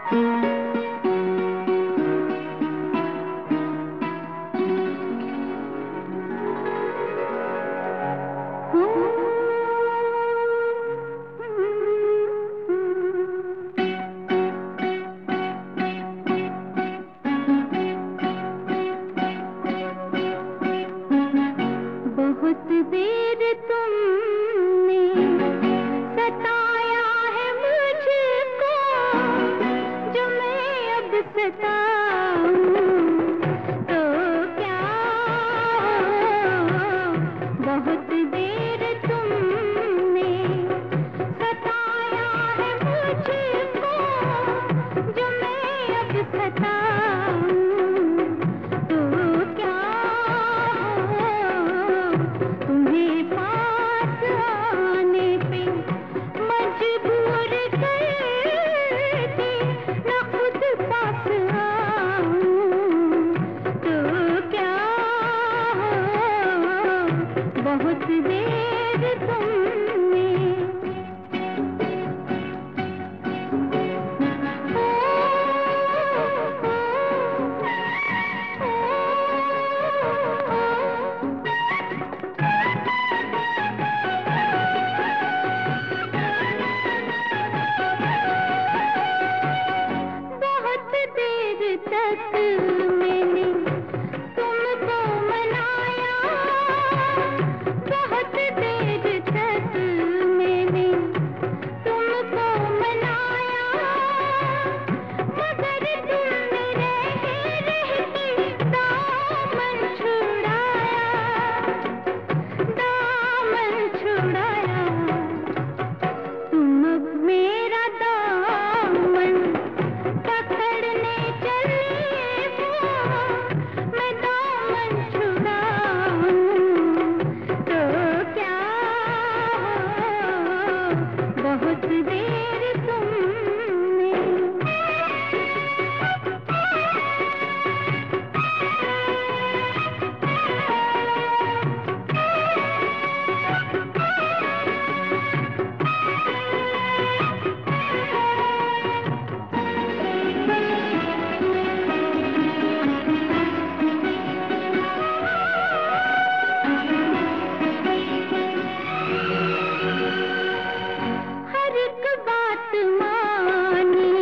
बहुत देर तुमने सताया है मुझको, जो मैं अब सताऊं तो क्या हो। बहुत देर तुमने सताया है मुझको, जो मैं अब सताऊं तो क्या हो। तुम्हें पास आने पे मजबूर करके न खुद पास आऊं तो क्या हो। बहुत देर तुमने तक मैंने तुमको मनाया, बहुत देर तक मैंने तुमको मनाया, मगर तुमने रह के दामन छुड़ाया, दामन छुड़ाया। तुम अब मेरा दामन पकड़ने मैं दामन छुड़ाऊं तो क्या हो। बहुत देर तुमने हर एक बात मानी